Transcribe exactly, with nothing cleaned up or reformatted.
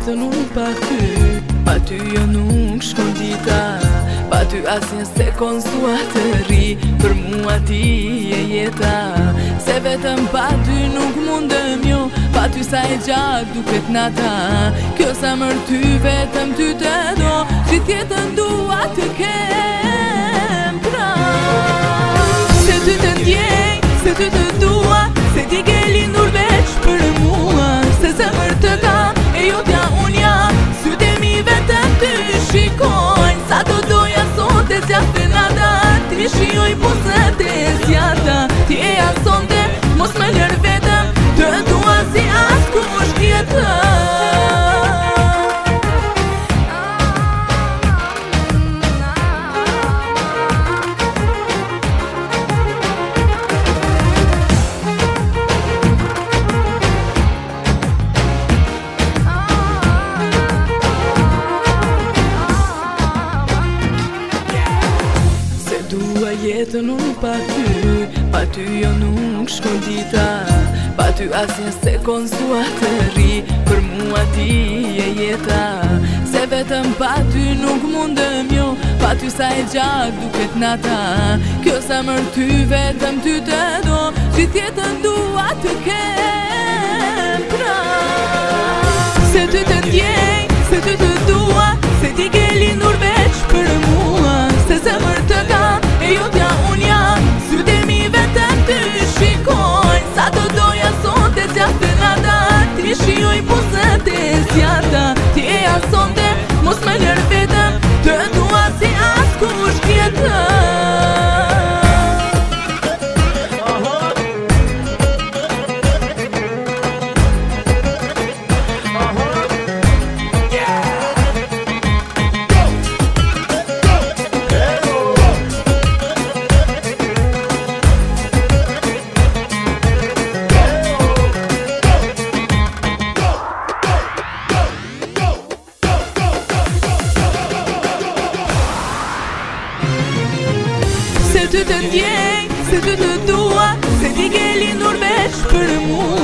jetën unë pa ty, pa ty jo nuk shkon dita, pa ty asnjë sekond s'dua të ri, për mua ti je jeta, se vetëm pa ty nuk mundem jo, pa ty sa e gjak duket nata, kjo zemër ty vetëm ty të do, gjithë jetën dua të kem pranë. Se ty të ndjej, se ty të dua, se ti ke lindur veç për mua, se zemër të kam e jotja unë jam, sytë e mi vetëm ty shikojnë, sa të doja sot e zjatë nata, ti shioj po se te zjata, ti e asonte, mos me lër vetëm, të dua si as kush tjetër. Dua jetën unë pa ty, pa ty jo nuk shkon dita, pa ty asnjë sekond s'dua të ri, për mua ti je jeta, se vetëm pa ty nuk mundem jo, pa ty sa e gjak duket nata, kjo zemër ty vetëm ty të do, gjithë jetën dua të kem pranë. Se ty të ndjej, se ty të dua, se ti ke lindur veç për mua, se zemër të kam e jotja unë jam, sytë e mi vetëm ty shikojnë, sa të doja sot e zjatë nata, ti shioj po se te zjata, ti e asonte, mos me lër vetëm, të dua si as kush tjetër. Se ty të ndjej, se ty të dua, se ti ke lindur veç për mua,